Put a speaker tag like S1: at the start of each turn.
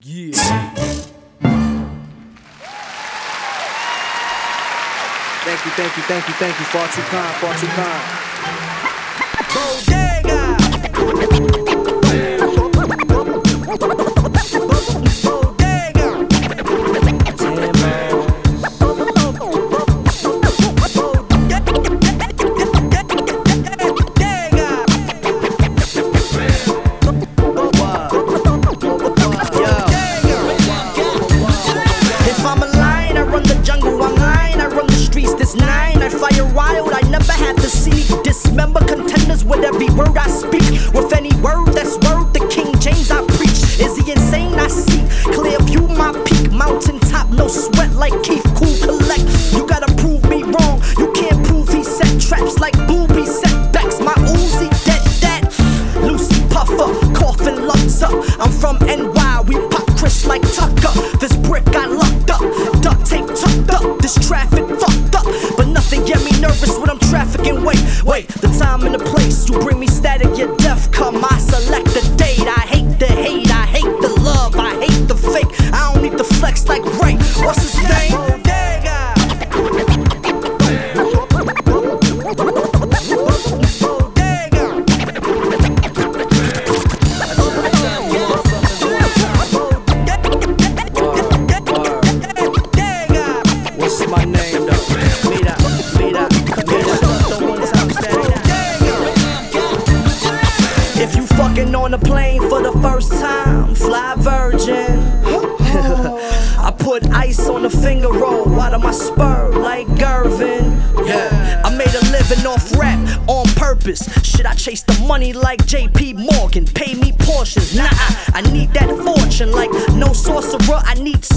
S1: Yeah. Thank you. Far too kind. Bodega.
S2: Dismember contenders with every word I speak. With any word that's word, the King James I preach. Is he insane? I see clear view, my peak, mountaintop, no sweat like Keith. Cool collect. You gotta prove me wrong. You can't prove he set traps like booby setbacks. My Uzi dead that. Lucy Puffer, coughing lungs up. I'm from NY, we pop Chris like Tucker. This brick got locked up, duct tape tucked up. This traffic fucked up, but nothing get me nervous when I'm trafficking. Wait, the time and the place. You bring me static, your death come. I select the date. I hate the hate, I hate the love, I hate the fake. I don't need the flex like Ray. What's his name? Bodega.
S1: What's my name though? Mira.
S2: If you fucking on a plane for the first time, fly Virgin. I put ice on the finger roll out of my spur like Gervin. Yeah, I made a living off rap on purpose. Shit, I chase the money like JP Morgan. Pay me portions. Nah, I need that fortune like no sorcerer. I need